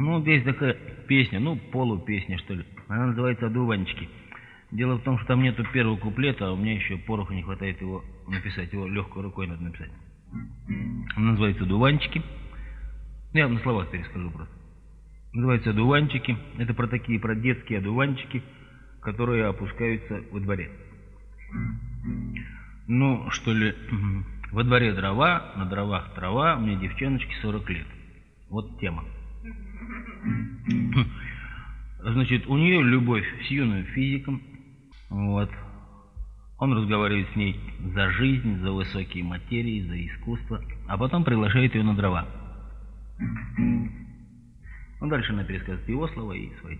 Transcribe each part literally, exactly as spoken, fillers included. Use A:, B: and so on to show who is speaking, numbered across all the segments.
A: Ну, вот есть такая песня, ну, полупесня, что ли. Она называется «Одуванчики». Дело в том, что там нету первого куплета, а у меня еще пороха не хватает его написать. Его легкой рукой надо написать. Она называется «Одуванчики». Я на словах перескажу просто. Называется «Одуванчики». Это про такие, про детские одуванчики, которые опускаются во дворе. Ну, что ли, во дворе дрова, на дровах трава, мне девчоночке сорок лет. Вот тема. Значит, у нее любовь с юным физиком. Вот. Он разговаривает с ней за жизнь, за высокие материи, за искусство, а потом приглашает ее на дрова. Ну, дальше она пересказывает его слова и свои.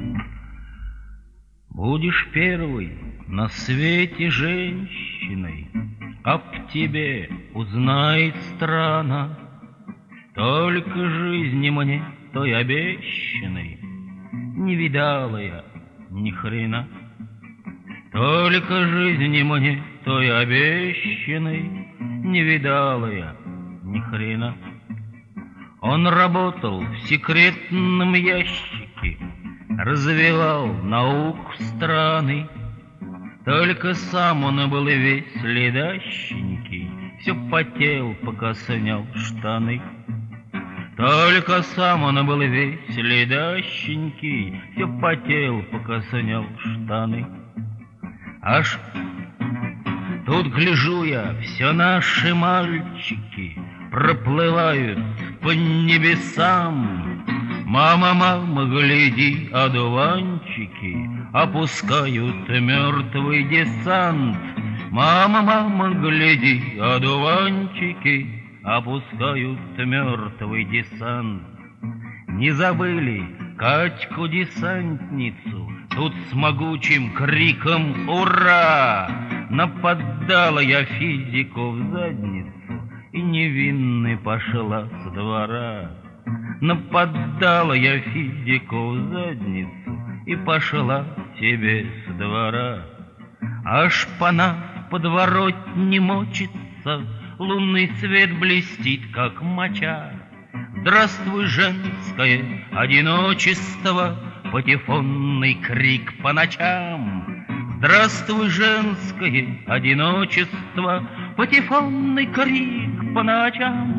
A: Будешь первой на свете женщиной, об тебе узнает страна. Только жизни мне той обещанной не видала я ни хрена. Только жизни мне той обещанной не видала я ни хрена. Он работал в секретном ящике, развивал науку страны. Только сам он был весь ледащенький, все потел, пока снял штаны. Только сам он был весь ледащенький, все потел, пока снял штаны. Аж тут гляжу я, все наши мальчики проплывают по небесам. Мама, мама, гляди, одуванчики опускают мертвый десант. Мама, мама, гляди, одуванчики опускают мертвый десант. Не забыли Катьку-десантницу, тут с могучим криком «Ура!» нападала я физику в задницу и невинной пошла с двора. Нападала я физику в задницу и пошла себе с двора. А шпана в подворотне мочится, лунный свет блестит, как моча. Здравствуй, женское одиночество, патефонный крик по ночам. Здравствуй, женское одиночество, патефонный крик по ночам.